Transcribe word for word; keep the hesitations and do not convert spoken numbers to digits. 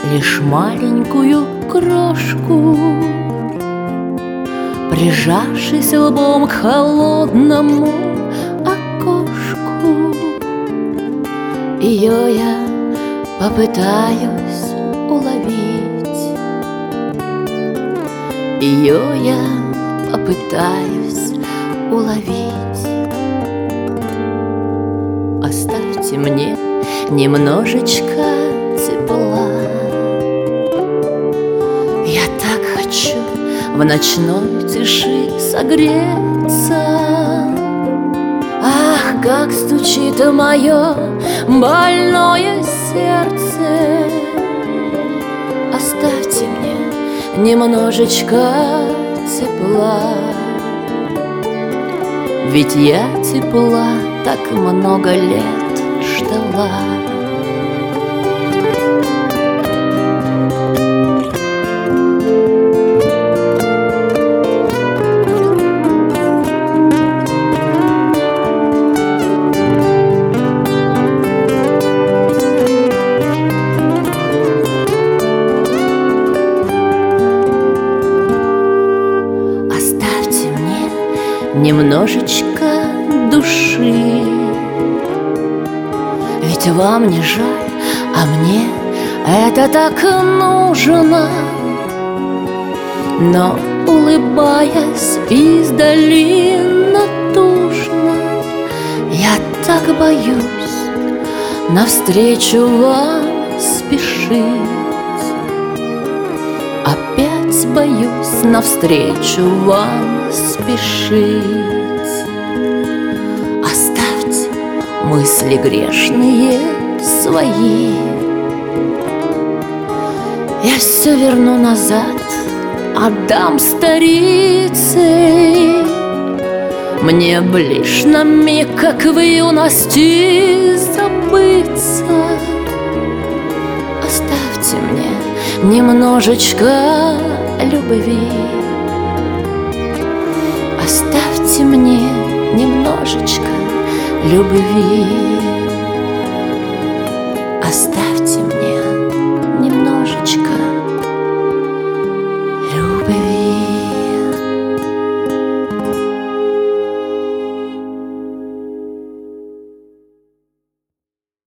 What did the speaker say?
лишь маленькую крошку, прижавшись лбом к холодному окошку. Ее я попытаюсь уловить, ее я попытаюсь уловить. Оставьте мне немножечко тепла. Я так хочу в ночной тиши согреться. Ах, как стучит мое больное сердце. Оставьте мне немножечко тепла. Ведь я тепла так много лет ждала. Оставьте мне немножечко души. Ведь вам не жаль, а мне это так нужно. Но улыбаясь издали натужно, я так боюсь навстречу вам спешить. Опять боюсь навстречу вам спешить. Оставьте мысли грешные свои. Я все верну назад, отдам старице. Мне б лишь на миг, как в юности, забыться. Оставьте мне немножечко любви. Оставьте мне немножечко любви.